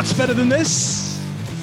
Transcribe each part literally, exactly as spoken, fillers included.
What's better than this?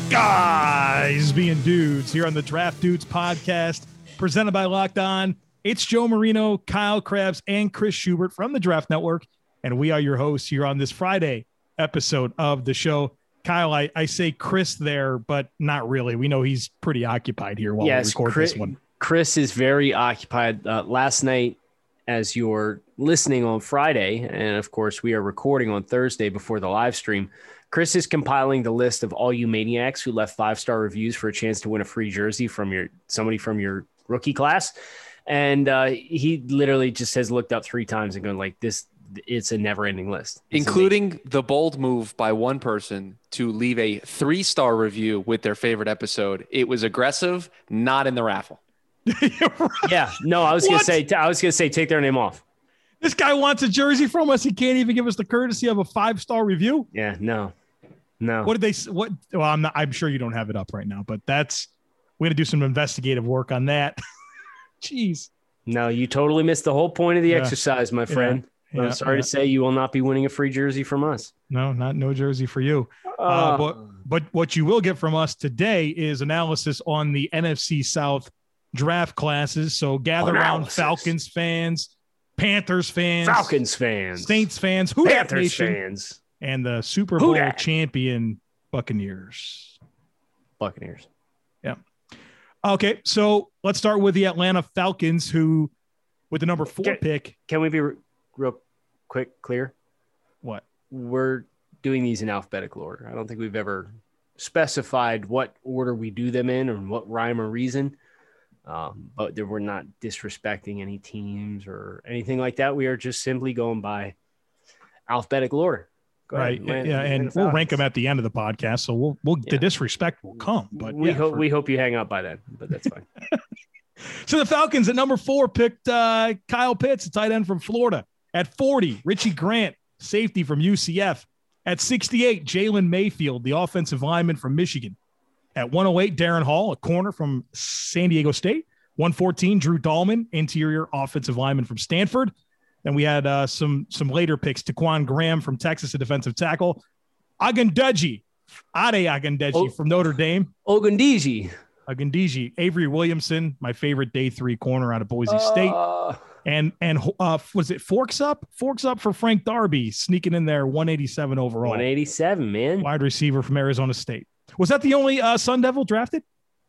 Guys being dudes here on the Draft Dudes podcast presented by Locked On. It's Joe Marino, Kyle Krabs, and Chris Schubert from the Draft Network, and we are your hosts here on this Friday episode of the show. Kyle, I, I say Chris there, but not really. We know he's pretty occupied here while yes, we record Chris, this one. Chris is very occupied. Uh, last night, as you're listening on Friday, and of course we are recording on Thursday before the live stream, Chris is compiling the list of all you maniacs who left five-star reviews for a chance to win a free jersey from your somebody from your rookie class. And uh, he literally just has looked up three times and gone like, this, it's a never-ending list. It's Including amazing. The bold move by one person to leave a three-star review with their favorite episode. It was aggressive, not in the raffle. Yeah, no, I was going What? to say, I was going to say, take their name off. This guy wants a jersey from us. He can't even give us the courtesy of a five-star review. Yeah, no, no. What did they? s- What? Well, I'm not. I'm sure you don't have it up right now, but that's. We're gonna do some investigative work on that. Jeez. No, you totally missed the whole point of the Yeah. exercise, my friend. Yeah, I'm sorry yeah. to say you will not be winning a free jersey from us. No, not no jersey for you. Uh, Uh, but but what you will get from us today is analysis on the N F C South draft classes. So gather around, Analysis. Falcons fans, Panthers fans, Falcons fans, Saints fans, who dat Panthers Nation, fans, and the Super Who Bowl dat? champion Buccaneers. Buccaneers. Okay, so let's start with the Atlanta Falcons, who, with the number four Can- pick, Can we be re- real quick, clear? what? We're doing these in alphabetical order. I don't think we've ever specified what order we do them in or what rhyme or reason. Um, but there, we're not disrespecting any teams or anything like that. We are just simply going by alphabetical order. Go Right. ahead, land- yeah, land and the we'll rank Falcons. them at the end of the podcast, so we'll we'll the Yeah. disrespect will come. But we yeah, hope for- we hope you hang up by then, but that's fine. So the Falcons at number four picked uh, Kyle Pitts, a tight end from Florida. At forty, Richie Grant, safety from U C F. At sixty-eight, Jalen Mayfield, the offensive lineman from Michigan. At one oh eight, Darren Hall, a corner from San Diego State. one fourteen, Drew Dahlman, interior offensive lineman from Stanford. Then we had uh, some some later picks. Taquan Graham from Texas, a defensive tackle. Agundeji, Ade Agundeji Oh. from Notre Dame. Ogundiji. Agundeji, Avery Williamson, my favorite day three corner out of Boise State. Uh, And and uh, was it Forks Up? Forks Up for Frank Darby, sneaking in there, one eighty-seven overall. one eighty-seven, man. Wide receiver from Arizona State. Was that the only uh, Sun Devil drafted?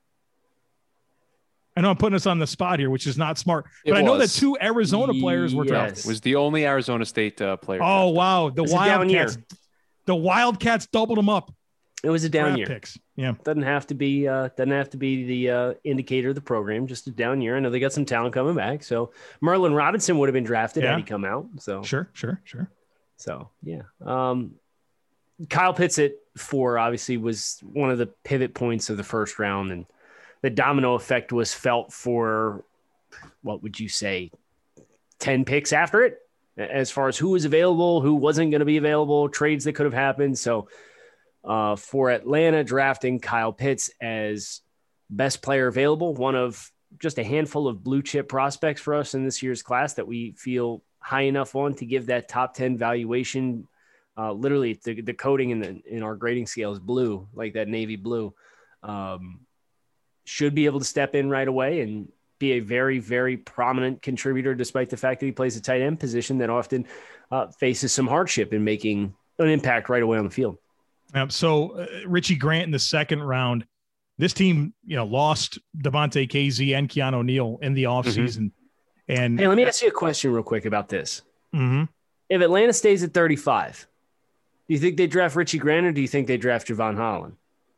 I know I'm putting us on the spot here, which is not smart. It But I know that was. two Arizona players were Yes. drafted. Was the only Arizona State uh, player. Oh, wow. The It was a down Wildcats. The Wildcats doubled them up. It was a down Draft year. picks. Yeah. Doesn't have to be uh, doesn't have to be the uh, indicator of the program. Just a down year. I know they got some talent coming back. So Merlin Robinson would have been drafted Yeah. had he come out. So Sure, sure, sure. so yeah. Um, Kyle Pitts at four obviously was one of the pivot points of the first round, and the domino effect was felt for what would you say, ten picks after it, as far as who was available, who wasn't going to be available, trades that could have happened. So. Uh, for Atlanta, drafting Kyle Pitts as best player available, one of just a handful of blue chip prospects for us in this year's class that we feel high enough on to give that top ten valuation. Uh, literally, the, the coding in the in our grading scale is blue, like that navy blue. Um, should be able to step in right away and be a very, very prominent contributor, despite the fact that he plays a tight end position that often uh, faces some hardship in making an impact right away on the field. Um, so uh, Richie Grant in the second round, this team, you know, lost Devontae K Z and Keanu Neal in the offseason. And Hey, let me ask you a question real quick about this. Mhm. If Atlanta stays at thirty-five, do you think they draft Richie Grant or do you think they draft Javon Holland?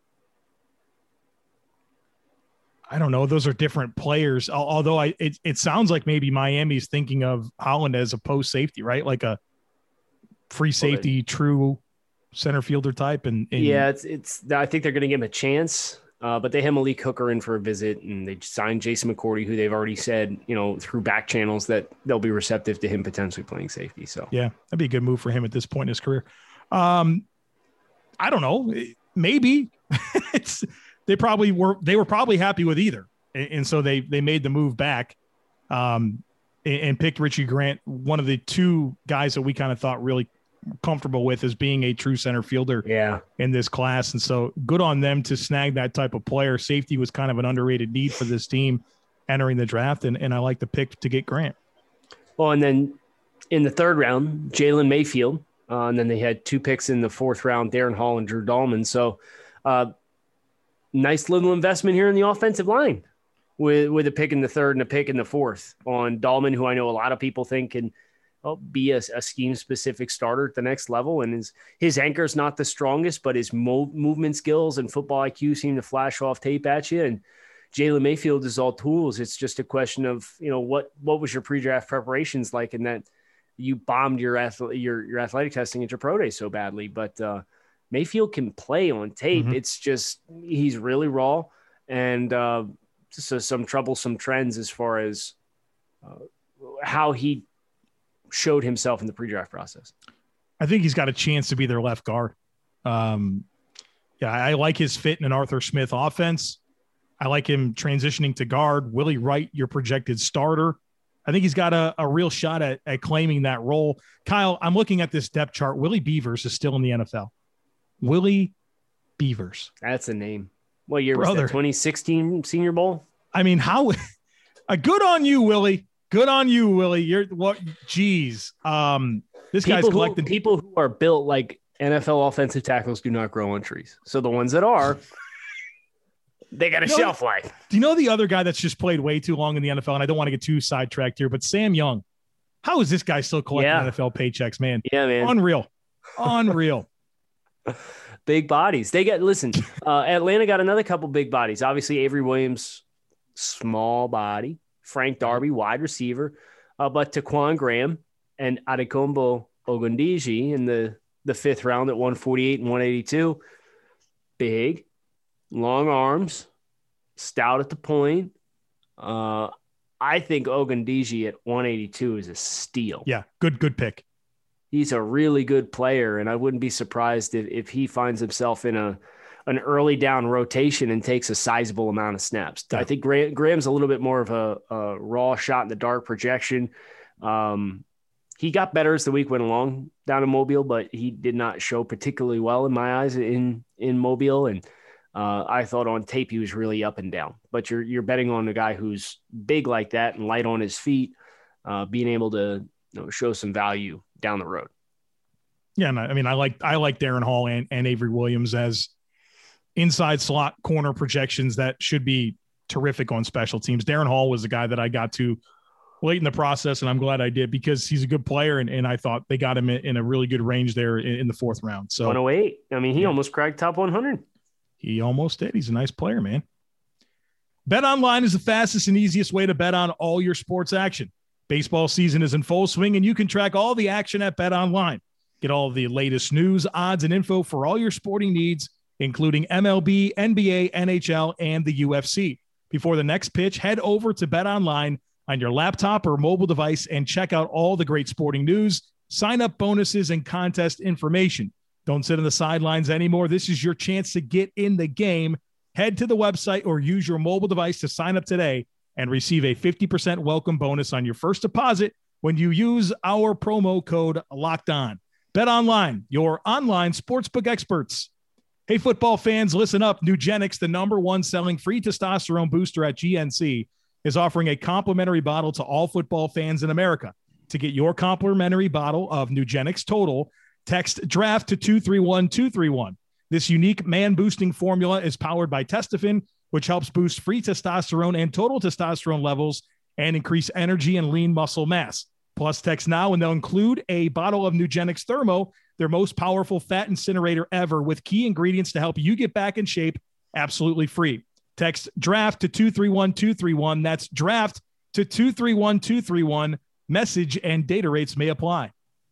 I don't know. Those are different players. Al- Although I, it, it sounds like maybe Miami's thinking of Holland as a post safety, right? Like a free safety, true center fielder type. And, and Yeah, it's it's. I think they're going to give him a chance, uh, but they have Malik Hooker in for a visit, and they signed Jason McCourty, who they've already said, you know, through back channels that they'll be receptive to him potentially playing safety. So yeah, that'd be a good move for him at this point in his career. Um, I don't know. Maybe it's they probably were they were probably happy with either, and, and so they they made the move back, um, and, and picked Richie Grant, one of the two guys that we kind of thought really comfortable with as being a true center fielder yeah. in this class. And so good on them to snag that type of player. Safety was kind of an underrated need for this team entering the draft. And, and I like the pick to get Grant. Well, and then in the third round, Jalen Mayfield. Uh, and then they had two picks in the fourth round, Darren Hall and Drew Dahlman. So uh, nice little investment here in the offensive line with, with a pick in the third and a pick in the fourth on Dahlman, who I know a lot of people think can well, be a, a scheme-specific starter at the next level. And his, his anchor is not the strongest, but his mo- movement skills and football I Q seem to flash off tape at you. And Jalen Mayfield is all tools. It's just a question of, you know, what what was your pre-draft preparations like, and that you bombed your ath- your your athletic testing at your pro day so badly. But uh, Mayfield can play on tape. Mm-hmm. It's just he's really raw, and uh, so some troublesome trends as far as uh, how he showed himself in the pre-draft process. I think he's got a chance to be their left guard. Um, yeah, I like his fit in an Arthur Smith offense. I like him transitioning to guard. Willie Wright, your projected starter. I think he's got a, a real shot at, at claiming that role. Kyle, I'm looking at this depth chart. Willie Beavers is still in the N F L. Willie Beavers. That's a name. What year Brother. was that? twenty sixteen Senior Bowl? I mean, how uh, good on you, Willie. Good on you, Willie. You're what? Geez, um, this people guy's collecting who, people who are built like N F L offensive tackles do not grow on trees. So the ones that are, they got a you know, shelf life. Do you know the other guy that's just played way too long in the N F L? And I don't want to get too sidetracked here, but Sam Young. How is this guy still collecting yeah. N F L paychecks, man? Yeah, man. Unreal, unreal. Big bodies. They got listen. Uh, Atlanta got another couple big bodies. Obviously, Avery Williams, small body. Frank Darby, wide receiver, uh, but Taquan Graham and Adekombo Ogundiji in the, the fifth round at one forty-eight and one eighty-two. Big, long arms, stout at the point. Uh, I think Ogundiji at one eighty-two is a steal. Yeah, good, good pick. He's a really good player, and I wouldn't be surprised if, if he finds himself in a an early down rotation and takes a sizable amount of snaps. Yeah. I think Graham, Graham's a little bit more of a, a raw shot in the dark projection. Um, he got better as the week went along down in Mobile, but he did not show particularly well in my eyes in, in Mobile. And uh, I thought on tape, he was really up and down, but you're, you're betting on a guy who's big like that and light on his feet, uh, being able to you know, show some value down the road. Yeah. And I, I mean, I like, I like Darren Hall and, and Avery Williams as inside slot corner projections that should be terrific on special teams. Darren Hall was the guy that I got to late in the process, and I'm glad I did because he's a good player, and, and I thought they got him in, in a really good range there in, in the fourth round. So one oh eight. I mean, he yeah. almost cracked top one hundred. He almost did. He's a nice player, man. BetOnline is the fastest and easiest way to bet on all your sports action. Baseball season is in full swing, and you can track all the action at BetOnline. Get all the latest news, odds, and info for all your sporting needs, including M L B, N B A, N H L, and the U F C. Before the next pitch, head over to BetOnline on your laptop or mobile device and check out all the great sporting news, sign-up bonuses, and contest information. Don't sit on the sidelines anymore. This is your chance to get in the game. Head to the website or use your mobile device to sign up today and receive a fifty percent welcome bonus on your first deposit when you use our promo code LOCKEDON. BetOnline, your online sportsbook experts. Hey, football fans, listen up. Nugenix, the number one selling free testosterone booster at G N C, is offering a complimentary bottle to all football fans in America. To get your complimentary bottle of Nugenix Total, text DRAFT to two three one two three one. This unique man-boosting formula is powered by Testofen, which helps boost free testosterone and total testosterone levels and increase energy and lean muscle mass. Plus, text now and they'll include a bottle of Nugenix Thermo, their most powerful fat incinerator ever, with key ingredients to help you get back in shape absolutely free. Text DRAFT to two three one two three one. That's DRAFT to two three one two three one. Message and data rates may apply.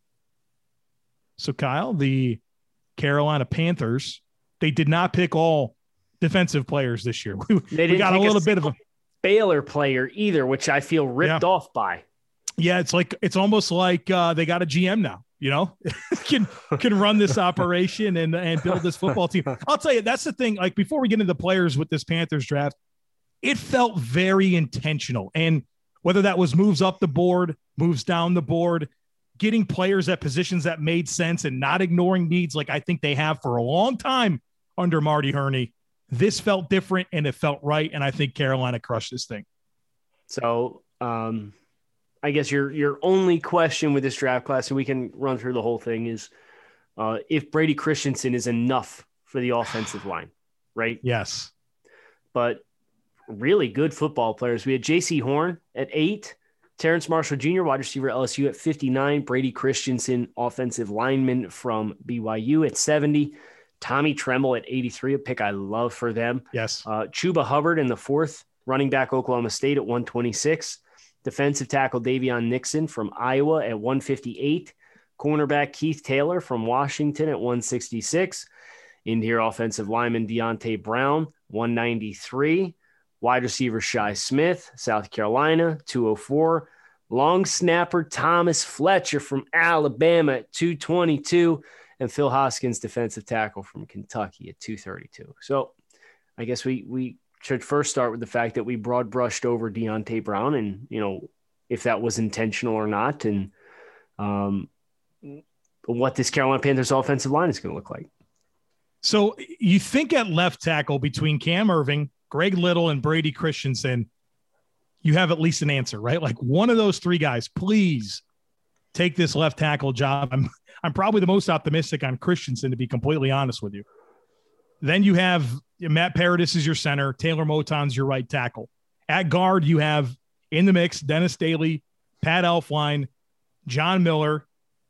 So, Kyle, the Carolina Panthers, they did not pick all defensive players this year. We, they didn't we got a little a bit of a Baylor player either, which I feel ripped yeah. off by. Yeah, it's like it's almost like uh, they got a G M now, you know, can can run this operation and and build this football team. I'll tell you, that's the thing. Like before we get into the players with this Panthers draft, it felt very intentional. And whether that was moves up the board, moves down the board, getting players at positions that made sense and not ignoring needs like I think they have for a long time under Marty Herney. This felt different and it felt right. And I think Carolina crushed this thing. So um, I guess your your only question with this draft class, and we can run through the whole thing, is uh, if Brady Christensen is enough for the offensive line, right? Yes. But really good football players. We had J C Horn at eight, Terrence Marshall Junior, wide receiver L S U at fifty-nine, Brady Christensen, offensive lineman from B Y U at seventy, Tommy Tremble at eighty-three, a pick I love for them. Yes. Uh, Chuba Hubbard in the fourth, running back Oklahoma State at one twenty-six, defensive tackle Davion Nixon from Iowa at one fifty-eight, cornerback Keith Taylor from Washington at one sixty-six, interior offensive lineman Deontay Brown, one ninety-three, wide receiver Shi Smith, South Carolina, two oh four, long snapper Thomas Fletcher from Alabama at two twenty-two, and Phil Hoskins, defensive tackle from Kentucky at two thirty-two. So I guess we we should first start with the fact that we broad brushed over Deontay Brown and, you know, if that was intentional or not, and um, what this Carolina Panthers offensive line is going to look like. So you think at left tackle between Cam Irving, Greg Little, and Brady Christensen, you have at least an answer, right? Like one of those three guys, please take this left tackle job. I'm I'm probably the most optimistic on Christensen, to be completely honest with you. Then you have Matt Paradis is your center. Taylor Moton's your right tackle. At guard, you have in the mix Dennis Daly, Pat Elflein, John Miller,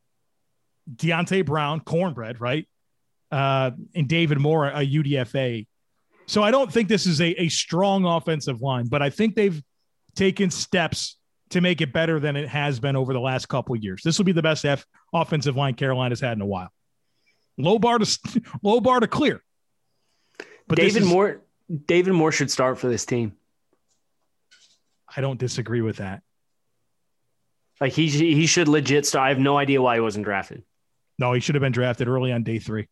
Deontay Brown, cornbread, right? Uh, and David Moore, a U D F A. So I don't think this is a, a strong offensive line, but I think they've taken steps to make it better than it has been over the last couple of years. This will be the best F offensive line Carolina's had in a while. Low bar to low bar to clear. But David is, Moore, David Moore should start for this team. I don't disagree with that. Like he he should legit start. I have no idea why he wasn't drafted. No, he should have been drafted early on day three.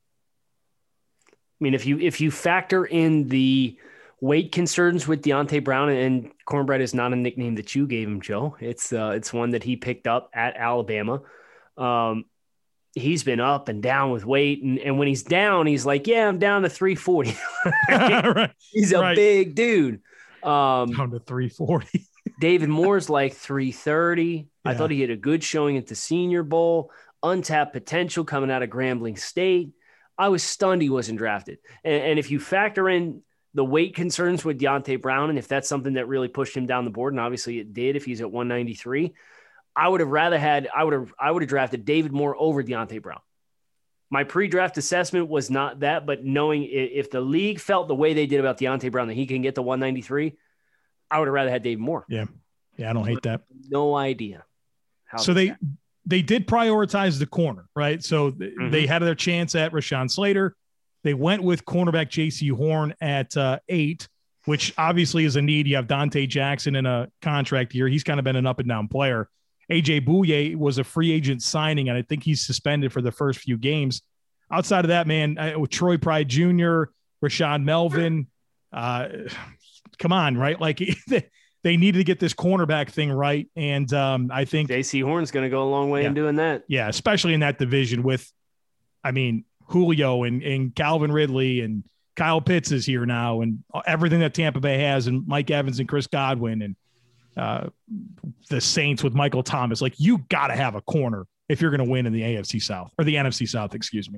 I mean, if you if you factor in the weight concerns with Deontay Brown, and cornbread is not a nickname that you gave him, Joe. It's uh, it's one that he picked up at Alabama. Um, he's been up and down with weight, and, and when he's down, he's like, yeah, I'm down to three forty. Right. He's a right. big dude. Um, down to three forty. David Moore's like three thirty. Yeah. I thought he had a good showing at the Senior Bowl. Untapped potential coming out of Grambling State. I was stunned he wasn't drafted. And, and if you factor in the weight concerns with Deontay Brown, and if that's something that really pushed him down the board, and obviously it did if he's at one ninety-three, I would have rather had, I would have, I would have drafted David Moore over Deontay Brown. My pre-draft assessment was not that, but knowing if the league felt the way they did about Deontay Brown, that he can get to one ninety-three, I would have rather had David Moore. Yeah. Yeah. I don't hate that. No idea. How so they, that. they did prioritize the corner, right? So th- Mm-hmm. they had their chance at Rashawn Slater. They went with cornerback J C Horn at uh, eight, which obviously is a need. You have Dante Jackson in a contract year. He's kind of been an up and down player. A J Bouye was a free agent signing, and I think he's suspended for the first few games. Outside of that, man, I, with Troy Pride Junior, Rashad Melvin, uh, come on, right? Like they needed to get this cornerback thing right. And um, I think J C Horn's going to go a long way yeah, in doing that. Yeah, especially in that division with, I mean, Julio and, and Calvin Ridley and Kyle Pitts is here now, and everything that Tampa Bay has, and Mike Evans and Chris Godwin and uh, the Saints with Michael Thomas. Like, you got to have a corner if you're going to win in the A F C South, or the N F C South, excuse me.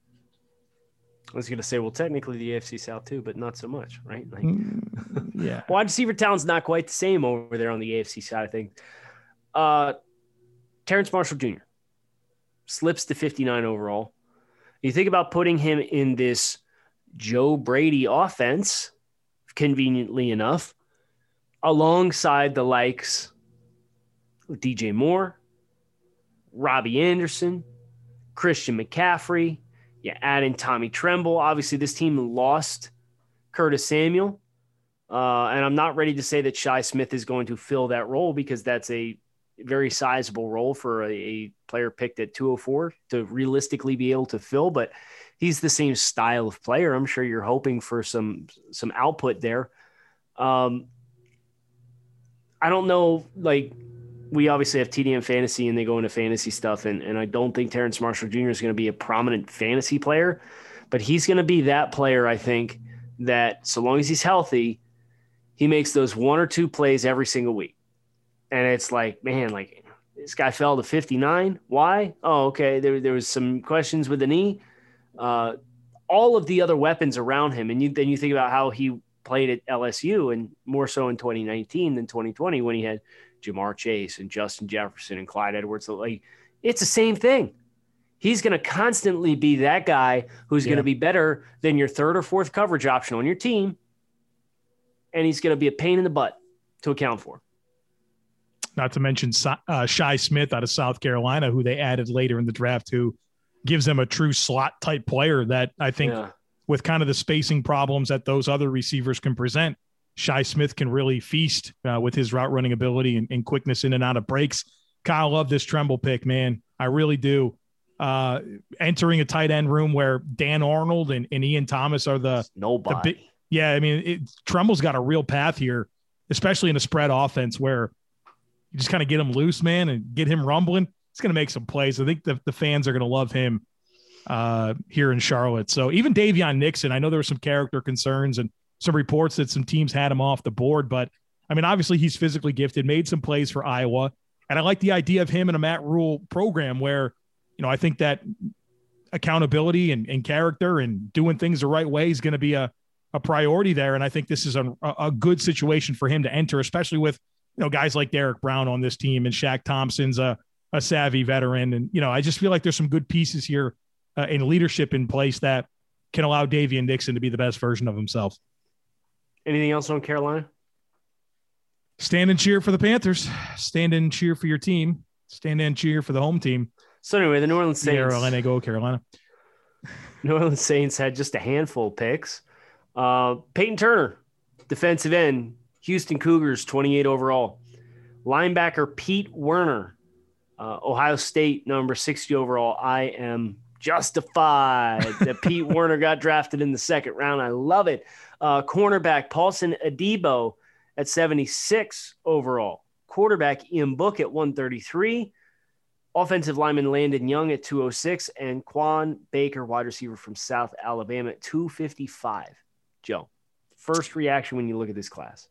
I was going to say, well, technically the A F C South too, but not so much, right? Like, yeah. Wide receiver talent's not quite the same over there on the A F C side, I think. Uh, Terrence Marshall Junior slips to fifty-nine overall. You think about putting him in this Joe Brady offense, conveniently enough, alongside the likes of D J Moore, Robbie Anderson, Christian McCaffrey. You add in Tommy Tremble. Obviously, this team lost Curtis Samuel. Uh, and I'm not ready to say that Shi Smith is going to fill that role, because that's a very sizable role for a, a player picked at two oh four to realistically be able to fill. But he's the same style of player. I'm sure you're hoping for some some output there. Um, I don't know, like, we obviously have T D M fantasy and they go into fantasy stuff. And, and I don't think Terrence Marshall Junior is going to be a prominent fantasy player, but he's going to be that player. I think that so long as he's healthy, he makes those one or two plays every single week. And it's like, man, like this guy fell to fifty-nine. Why? Oh, okay. There, there was some questions with the knee, uh, all of the other weapons around him. And you, then you think about how he played at L S U and more so in twenty nineteen than twenty twenty when he had Jamar Chase and Justin Jefferson and Clyde Edwards. Like, it's the same thing. He's going to constantly be that guy who's yeah. going to be better than your third or fourth coverage option on your team. And he's going to be a pain in the butt to account for. Not to mention uh, Shi Smith out of South Carolina, who they added later in the draft, who gives them a true slot type player that I think yeah. with kind of the spacing problems that those other receivers can present, Shi Smith can really feast uh, with his route running ability and, and quickness in and out of breaks. Kyle, love this Tremble pick, man. I really do. Uh, entering a tight end room where Dan Arnold and, and Ian Thomas are the nobody. The big, yeah, I mean, it, Tremble's got a real path here, especially in a spread offense where you just kind of get him loose, man, and get him rumbling. It's going to make some plays. I think the, the fans are going to love him uh, here in Charlotte. So even Davion Nixon, I know there were some character concerns and some reports that some teams had him off the board, but I mean, obviously he's physically gifted, made some plays for Iowa. And I like the idea of him in a Matt Rule program where, you know, I think that accountability and, and character and doing things the right way is going to be a, a priority there. And I think this is a, a good situation for him to enter, especially with, you know, guys like Derek Brown on this team and Shaq Thompson's a, a savvy veteran. And, you know, I just feel like there's some good pieces here uh, in leadership in place that can allow Davion Nixon to be the best version of himself. Anything else on Carolina? Stand and cheer for the Panthers. Stand and cheer for your team. Stand and cheer for the home team. So anyway, the New Orleans Saints. Carolina, go Carolina. New Orleans Saints had just a handful of picks. Uh, Peyton Turner, defensive end, Houston Cougars, twenty-eight overall. Linebacker Pete Werner, uh, Ohio State, number sixty overall. I am justified that Pete Werner got drafted in the second round. I love it. Uh, cornerback Paulson Adebo at seventy-six overall. Quarterback Ian Book at one thirty-three. Offensive lineman Landon Young at two oh six. And Quan Baker, wide receiver from South Alabama at two fifty-five. Joe, first reaction when you look at this class?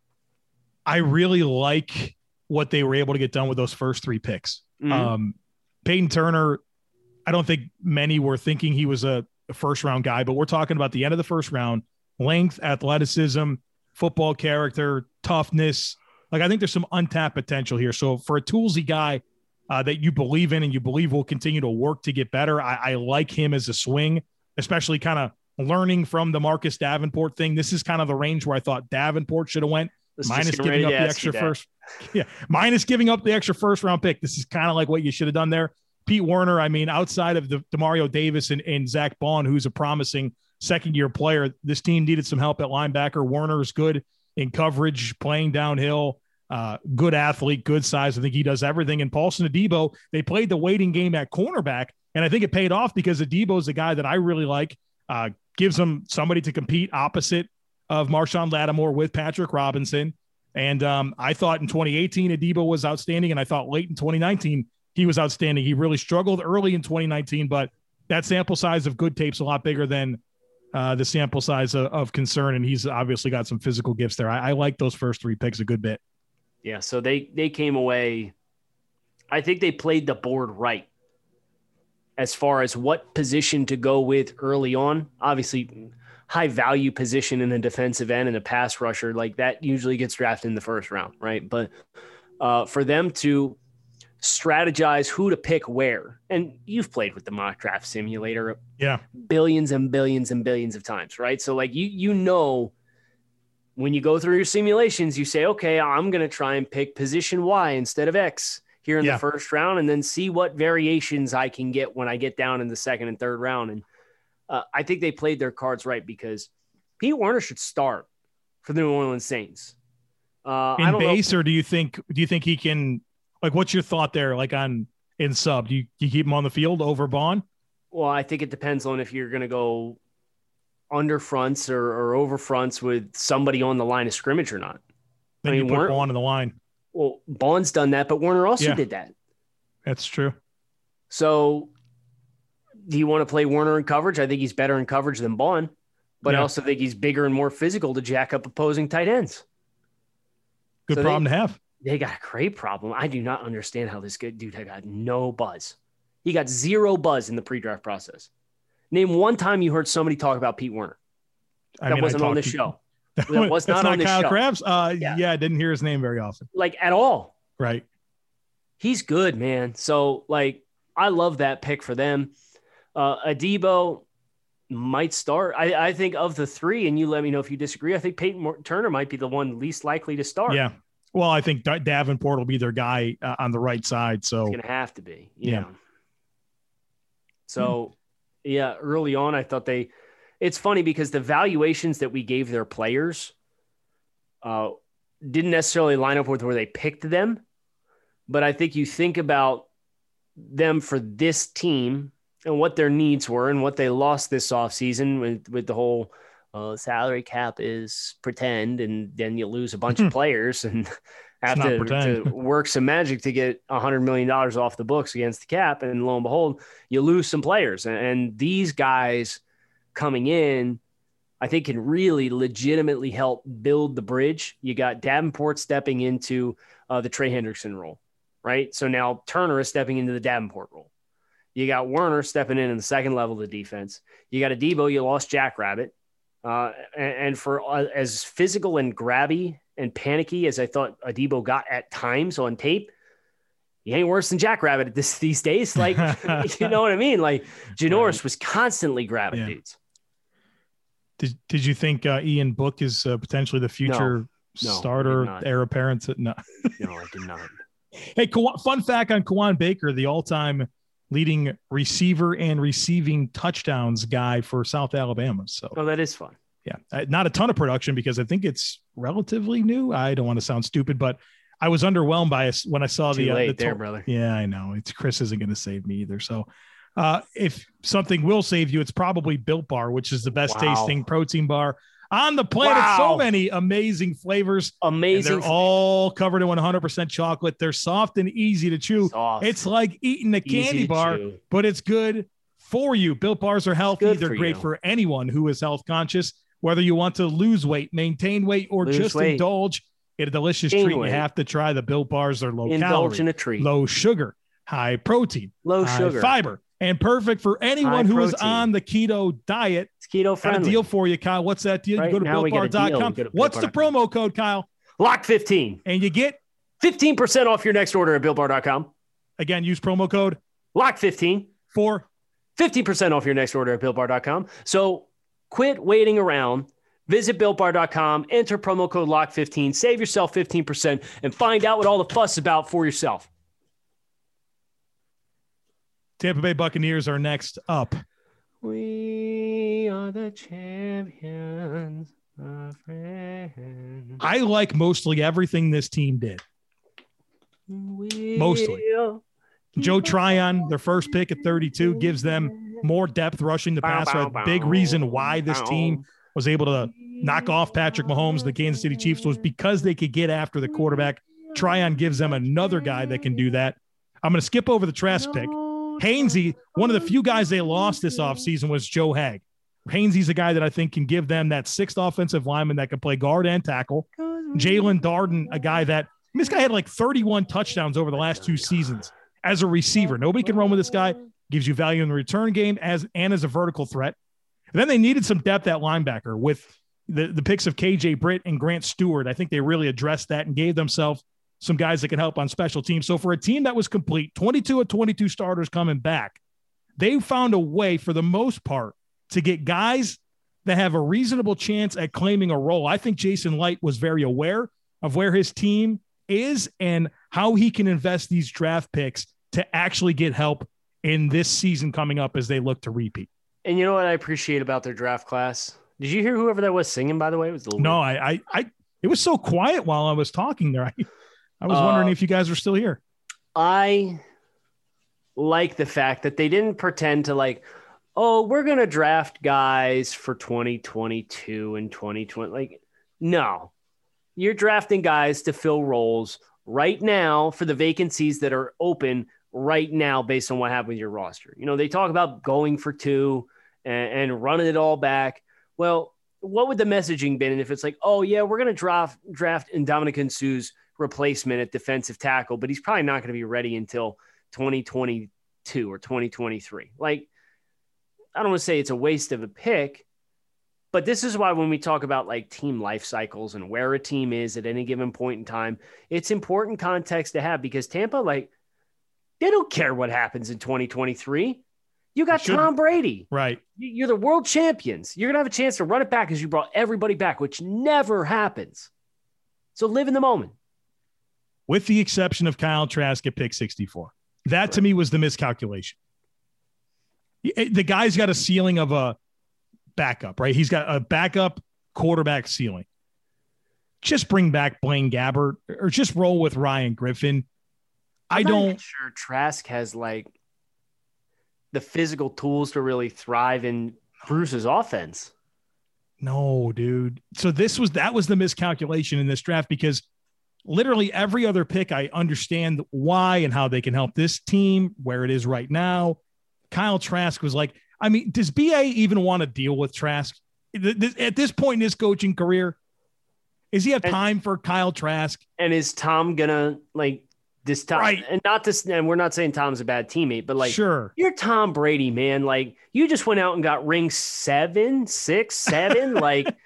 I really like what they were able to get done with those first three picks. Mm-hmm. Um, Peyton Turner, I don't think many were thinking he was a, a first-round guy, but we're talking about the end of the first round. Length, athleticism, football character, toughness. Like, I think there's some untapped potential here. So for a toolsy guy uh, that you believe in and you believe will continue to work to get better, I, I like him as a swing, especially kind of learning from the Marcus Davenport thing. This is kind of the range where I thought Davenport should have went, minus giving up the extra first. Yeah, minus giving up the extra first round pick. This is kind of like what you should have done there. Pete Werner, I mean, outside of the Demario Davis and, and Zach Bond, who's a promising second-year player, this team needed some help at linebacker. Werner is good in coverage, playing downhill, uh, good athlete, good size. I think he does everything. And Paulson Adebo, they played the waiting game at cornerback, and I think it paid off because Adebo is a guy that I really like, uh, gives them somebody to compete opposite of Marshawn Lattimore with Patrick Robinson. And um, I thought in twenty eighteen, Adebo was outstanding, and I thought late in twenty nineteen, he was outstanding. He really struggled early in twenty nineteen, but that sample size of good tape's a lot bigger than uh, the sample size of, of concern, and he's obviously got some physical gifts there. I, I like those first three picks a good bit. Yeah, so they they came away – I think they played the board right as far as what position to go with early on. Obviously, high-value position in a defensive end and a pass rusher, like that usually gets drafted in the first round, right? But uh, for them to – strategize who to pick where. And you've played with the mock draft simulator yeah, billions and billions and billions of times, right? So like you, you know, when you go through your simulations, you say, okay, I'm going to try and pick position Y instead of X here in yeah. the first round, and then see what variations I can get when I get down in the second and third round. And uh, I think they played their cards right because Pete Werner should start for the New Orleans Saints. Uh, in I don't base, know. Or do you think, do you think he can, like, what's your thought there? Like on in sub, do you, do you keep him on the field over Bond? Well, I think it depends on if you're going to go under fronts or, or over fronts with somebody on the line of scrimmage or not. Then I you mean, put Bond on the line. Well, Bond's done that, but Warner also Yeah. did that. That's true. So do you want to play Warner in coverage? I think he's better in coverage than Bond, but Yeah. I also think he's bigger and more physical to jack up opposing tight ends. Good So problem they, to have. They got a great problem. I do not understand how this good dude had got no buzz. He got zero buzz in the pre-draft process. Name one time you heard somebody talk about Pete Werner. I That mean, I wasn't on talked this to- show. That That was That's not on this Kyle show. Krabs. Uh, yeah. Yeah. I didn't hear his name very often. Like at all. Right. He's good, man. So, like, I love that pick for them. Uh, Adebo might start. I, I think of the three, and you let me know if you disagree, I think Peyton Mor- Turner might be the one least likely to start. Yeah. Well, I think Da- Davenport will be their guy uh, on the right side. So It's going to have to be. You Yeah. know. So, yeah, early on, I thought they – it's funny because the valuations that we gave their players uh, didn't necessarily line up with where they picked them. But I think you think about them for this team and what their needs were and what they lost this offseason with, with the whole uh, salary cap is pretend, and then you lose a bunch of players and have not to, pretend. to work some magic to get one hundred million dollars off the books against the cap. And lo and behold, you lose some players. And, and these guys coming in, I think, can really legitimately help build the bridge. You got Davenport stepping into uh, the Trey Hendrickson role. Right. So now Turner is stepping into the Davenport role. You got Werner stepping in in the second level of the defense. You got Adebo. You lost Jack Rabbit. Uh, and, and for uh, as physical and grabby and panicky as I thought Adebo got at times on tape, he ain't worse than Jack Rabbit at this these days. Like, you know what I mean? Like, Janoris was constantly grabbing Yeah. dudes. did, did you think uh, Ian Book is uh, potentially the future No, I did starter, not. heir apparent? No. No, I did not. Hey, Kawan, fun fact on Kawan Baker, the all-time leading receiver and receiving touchdowns guy for South Alabama. So, Oh, that is fun. yeah, uh, not a ton of production because I think it's relatively new. I don't want to sound stupid, but I was underwhelmed by us when I saw Too the, uh, late the there, to- brother. Yeah, I know. It's Chris isn't going to save me either. So, uh, if something will save you, it's probably Built Bar, which is the best Wow. tasting protein bar on the planet. Wow. So many amazing flavors. And Amazing. they're all covered in one hundred percent chocolate. They're soft and easy to chew. Soft. It's like eating a Easy candy to bar, chew. but it's good for you. Built bars are healthy. Good They're for great you. for anyone who is health conscious, whether you want to lose weight, maintain weight, or Lose just weight. indulge in a delicious Gain treat. weight. You have to try the Built bars. They're low Indulge calorie, in a treat. low sugar, high protein, Low high sugar. fiber, and perfect for anyone High who is protein. on the keto diet. It's keto Got a friendly. deal for you, Kyle. What's that deal? Right You go to now we built got bar a deal. dot com. We go to What's the built bar dot com. promo code, Kyle? Lock fifteen. And you get, fifteen percent off your next order at built bar dot com. again, use promo code Lock fifteen. for fifteen percent off your next order at built bar dot com. So quit waiting around. Visit built bar dot com, enter promo code lock fifteen, save yourself fifteen percent, and find out what all the fuss is about for yourself. Tampa Bay Buccaneers are next up. We are the champions, my friend. I like mostly everything this team did. Mostly. Joe Tryon, their first pick at thirty-two, gives them more depth rushing the passer. A big reason why this team was able to knock off Patrick Mahomes, the Kansas City Chiefs, was because they could get after the quarterback. Tryon gives them another guy that can do that. I'm going to skip over the Trask pick. Hainsey, one of the few guys they lost this offseason was Joe Hagg. Hainsey's a guy that I think can give them that sixth offensive lineman that can play guard and tackle. Jalen Darden, a guy that – this guy had like thirty-one touchdowns over the last two seasons as a receiver. Nobody can run with this guy. Gives you value in the return game as and as a vertical threat. And then they needed some depth at linebacker with the, the picks of K J Britt and Grant Stewart. I think they really addressed that and gave themselves some guys that can help on special teams. So for a team that was complete, twenty-two of twenty-two starters coming back, they found a way for the most part to get guys that have a reasonable chance at claiming a role. I think Jason Light was very aware of where his team is and how he can invest these draft picks to actually get help in this season coming up as they look to repeat. And you know what I appreciate about their draft class? Did you hear whoever that was singing, by the way? It was a little No, weird. I, I, I, it was so quiet while I was talking there. I, I was Uh, wondering if you guys were still here. I like the fact that they didn't pretend to like, oh, we're going to draft guys for twenty twenty-two and twenty twenty. Like, no, you're drafting guys to fill roles right now for the vacancies that are open right now based on what happened with your roster. You know, they talk about going for two and, and running it all back. Well, what would the messaging been if it's like, oh, yeah, we're going to draft draft Ndamukong Suh's replacement at defensive tackle, but he's probably not going to be ready until twenty twenty-two or twenty twenty-three. Like, I don't want to say it's a waste of a pick, but this is why when we talk about like team life cycles and where a team is at any given point in time, it's important context to have, because Tampa, like, they don't care what happens in twenty twenty-three. You got Tom Brady. Right. You're the world champions. You're going to have a chance to run it back because you brought everybody back, which never happens. So live in the moment. With the exception of Kyle Trask at pick sixty-four. That right. to me was the miscalculation. The guy's got a ceiling of a backup, right? He's got a backup quarterback ceiling. Just bring back Blaine Gabbert or just roll with Ryan Griffin. I'm I don't not sure Trask has like the physical tools to really thrive in Bruce's offense. No, dude. So this was, that was the miscalculation in this draft, because literally every other pick, I understand why and how they can help this team where it is right now. Kyle Trask was like, I mean, does B A even want to deal with Trask at this point in his coaching career? Is he have time and, for Kyle Trask? And is Tom gonna like this time? Right. And not this, and we're not saying Tom's a bad teammate, but like, sure, you're Tom Brady, man. Like, you just went out and got ring seven, six, seven. Like,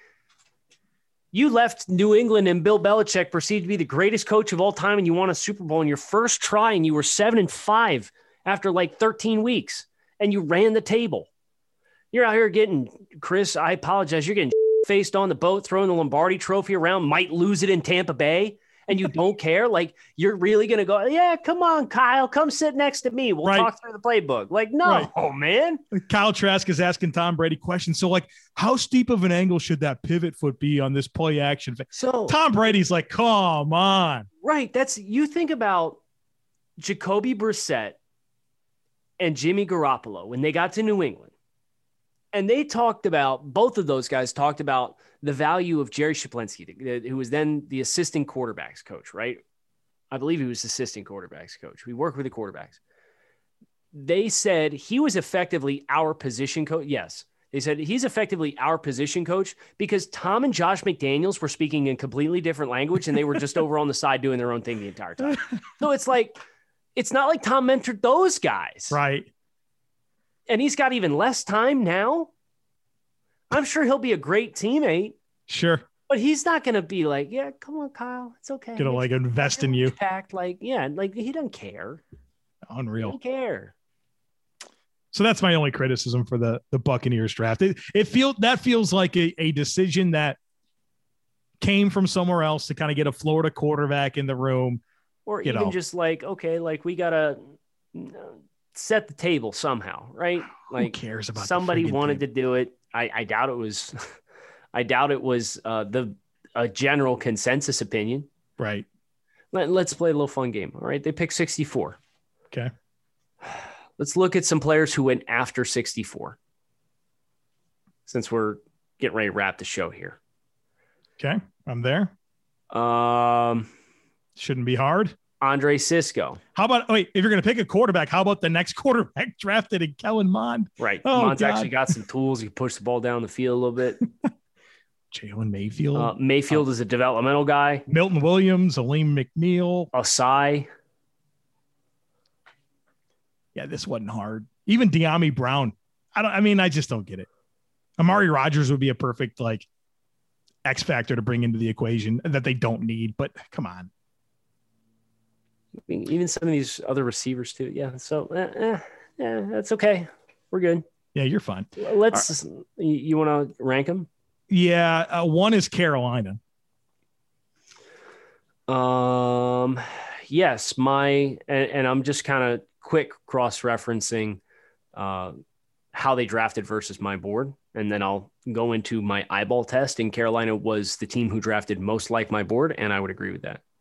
you left New England and Bill Belichick perceived to be the greatest coach of all time, and you won a Super Bowl in your first try, and you were seven and five after like thirteen weeks, and you ran the table. You're out here getting, Chris, I apologize, you're getting faced on the boat, throwing the Lombardi trophy around, might lose it in Tampa Bay, and you don't care. Like, you're really going to go, yeah, come on, Kyle, come sit next to me. We'll right. talk through the playbook. Like, no, right. oh, man. Kyle Trask is asking Tom Brady questions. So, like, how steep of an angle should that pivot foot be on this play action? So Tom Brady's like, come on. Right. That's, you think about Jacoby Brissett and Jimmy Garoppolo when they got to New England. And they talked about, both of those guys talked about the value of Jerry Shaplinsky, who was then the assistant quarterbacks coach, right? I believe he was assistant quarterbacks coach. We worked with the quarterbacks. They said he was effectively our position coach. Yes. They said he's effectively our position coach because Tom and Josh McDaniels were speaking in completely different language, and they were just over on the side doing their own thing the entire time. So it's like, it's not like Tom mentored those guys. Right. And he's got even less time now. I'm sure he'll be a great teammate. Sure. But he's not going to be like, yeah, come on, Kyle. It's okay. Going to like invest in you. Impact. Like, yeah, like he doesn't care. Unreal. He doesn't care. So that's my only criticism for the, the Buccaneers draft. It, it feels, that feels like a, a decision that came from somewhere else to kind of get a Florida quarterback in the room. Or even know. just like, okay, like we got to set the table somehow, right? Like, who cares about somebody wanted table? to do it. I, I doubt it was, I doubt it was uh, the a general consensus opinion. Right. Let, let's play a little fun game. All right. They picked sixty-four. Okay. Let's look at some players who went after sixty-four, since we're getting ready to wrap the show here. Okay. I'm there. Um, Shouldn't be hard. Andre Cisco. How about, wait, if you're going to pick a quarterback, how about the next quarterback drafted in Kellen Mond? Right. Oh, Mond's God. actually got some tools. He can push the ball down the field a little bit. Jalen Mayfield. Uh, Mayfield oh. is a developmental guy. Milton Williams, Aleem McNeil. Asai. Yeah, this wasn't hard. Even De'Ami Brown. I don't, I mean, I just don't get it. Amari Rodgers would be a perfect, like, X factor to bring into the equation that they don't need, but come on. I mean, even some of these other receivers too. Yeah. So, eh, eh, yeah, that's okay. We're good. Yeah, you're fine. Let's, right. you, you want to rank them? Yeah. Uh, one is Carolina. Um, yes, my, and, and I'm just kind of quick cross-referencing uh, how they drafted versus my board. And then I'll go into my eyeball test, and Carolina was the team who drafted most like my board. And I would agree with that.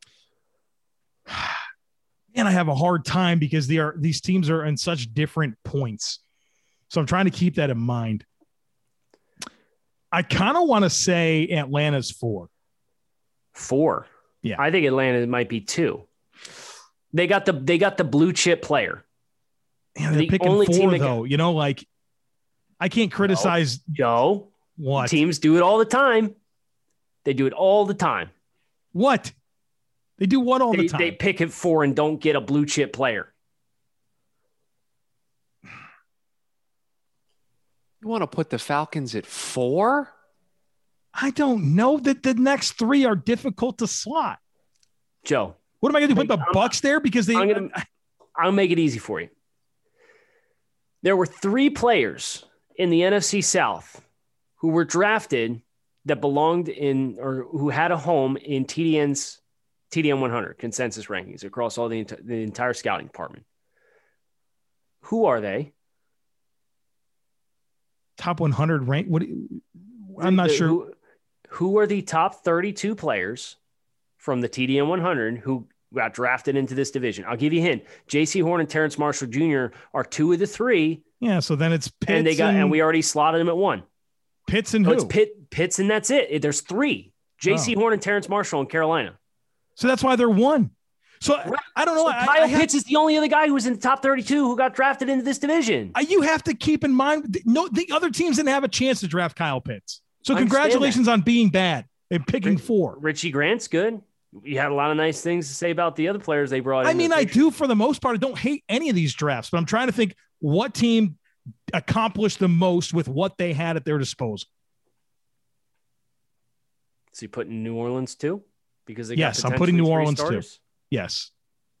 And I have a hard time because they are, these teams are in such different points. So I'm trying to keep that in mind. I kind of want to say Atlanta's four. Four. Yeah. I think Atlanta might be two. They got the they got the blue chip player. Yeah, they're The picking only team four that though. You know, like I can't criticize Joe. what Teams do it all the time. They do it all the time. What they do what all They, the time. they pick at four and don't get a blue chip player. You want to put the Falcons at four? I don't know that the next three are difficult to slot. Joe, what am I going to do? Put the I'm- Bucks there because they? I'm gonna, I'll make it easy for you. There were three players in the N F C South who were drafted that belonged in or who had a home in T D N's T D N one hundred consensus rankings across all the, enti- the entire scouting department. Who are they? Top one hundred rank. What? I'm not The- sure. Who, who are the top thirty-two players from the T D N one hundred who got drafted into this division? I'll give you a hint. J C Horn and Terrence Marshall Junior are two of the three. Yeah, so then it's Pitts and they got and, we already slotted them at one. Pitts and So who? it's Pitt, Pitts, and that's it. There's three. J C Oh. Horn and Terrence Marshall in Carolina. So that's why they're one. So Right. I don't know. So I, Kyle I have, Pitts is the only other guy who was in the top thirty-two who got drafted into this division. I, you have to keep in mind. No, the other teams didn't have a chance to draft Kyle Pitts. So I understand congratulations on being bad and picking Right. four. Richie Grant's good. You had a lot of nice things to say about the other players they brought in. I mean, the I picture. do for the most part. I don't hate any of these drafts, but I'm trying to think what team accomplished the most with what they had at their disposal. So you put in New Orleans too? Because they got Yes, I'm putting potentially New three Orleans too. starters? Yes.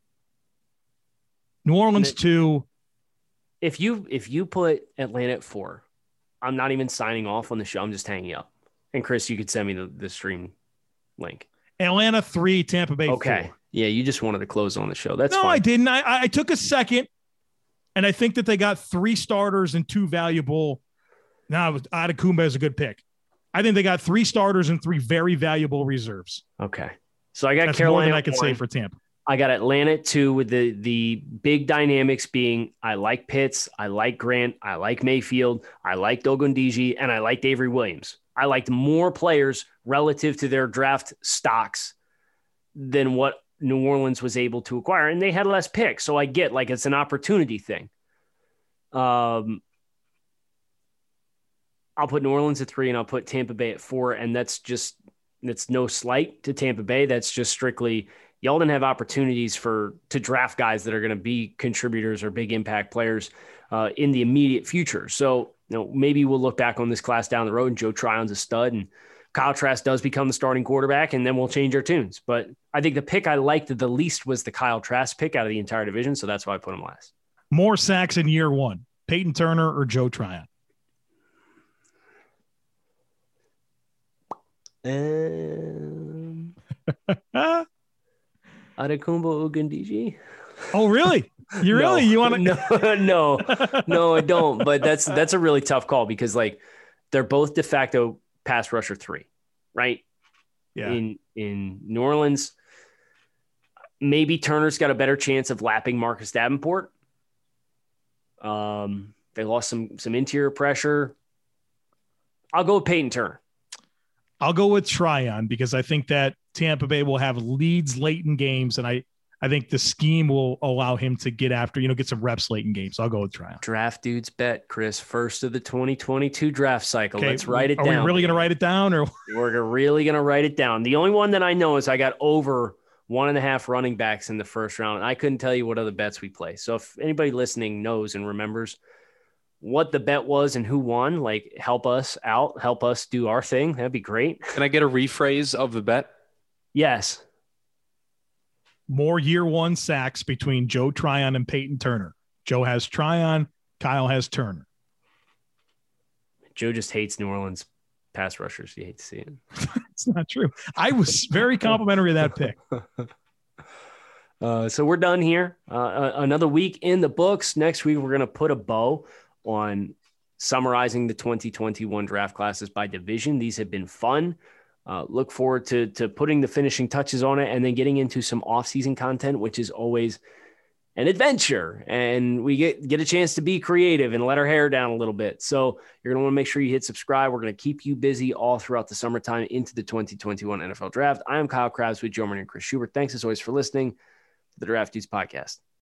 New Orleans And it- two. If you if you put Atlanta at four, I'm not even signing off on the show. I'm just hanging up. And Chris, you could send me the, the stream link. Atlanta three, Tampa Bay Okay. four. Yeah, you just wanted to close on the show. That's no, fine. I didn't. I, I took a second, and I think that they got three starters and two valuable. Now, Adekemba is a good pick. I think they got three starters and three very valuable reserves. Okay. So I got That's Carolina. more than I could one. say for Tampa. I got Atlanta at two, with the the big dynamics being I like Pitts, I like Grant, I like Mayfield, I like Ogundiji, and I liked Avery Williams. I liked more players relative to their draft stocks than what New Orleans was able to acquire, and they had less picks. So I get like it's an opportunity thing. Um, I'll put New Orleans at three, and I'll put Tampa Bay at four, and that's just that's no slight to Tampa Bay. That's just strictly y'all didn't have opportunities for to draft guys that are going to be contributors or big impact players uh, in the immediate future. So you know maybe we'll look back on this class down the road, and Joe Tryon's a stud, and Kyle Trask does become the starting quarterback, and then we'll change our tunes. But I think the pick I liked the least was the Kyle Trask pick out of the entire division, so that's why I put him last. More sacks in year one, Peyton Turner or Joe Tryon? Um, Adekemba Ogundiji. Oh, really? You really? No, You want to? No, no, no, I don't. But that's that's a really tough call because like they're both de facto pass rusher three, right? Yeah. In in New Orleans, maybe Turner's got a better chance of lapping Marcus Davenport. Um, they lost some some interior pressure. I'll go with Peyton Turner. I'll go with Tryon because I think that Tampa Bay will have leads late in games, and I, I think the scheme will allow him to get after, you know, get some reps late in games. So I'll go with Tryon. Draft dudes bet, Chris, first of the twenty twenty-two draft cycle. Okay, Let's write it are down. we really going to baby. write it down, or We're really going to write it down. The only one that I know is I got over one and a half running backs in the first round. I couldn't tell you what other bets we play. So if anybody listening knows and remembers what the bet was and who won, like help us out, help us do our thing. That'd be great. Can I get a rephrase of the bet? Yes. more year one sacks between Joe Tryon and Peyton Turner? Joe has Tryon, Kyle has Turner. Joe just hates New Orleans pass rushers. You hate to see it. It's not true. I was very complimentary of that pick. Uh, so we're done here. Uh, another week in the books. Next week, we're going to put a bow on summarizing the twenty twenty-one draft classes by division. These have been fun. Uh, look forward to, to putting the finishing touches on it and then getting into some off-season content, which is always and adventure, and we get, get a chance to be creative and let our hair down a little bit. So you're going to want to make sure you hit subscribe. We're going to keep you busy all throughout the summertime into the twenty twenty-one N F L Draft. I am Kyle Krabs with Joe Martin and Chris Schubert. Thanks as always for listening to the Draft Dudes podcast.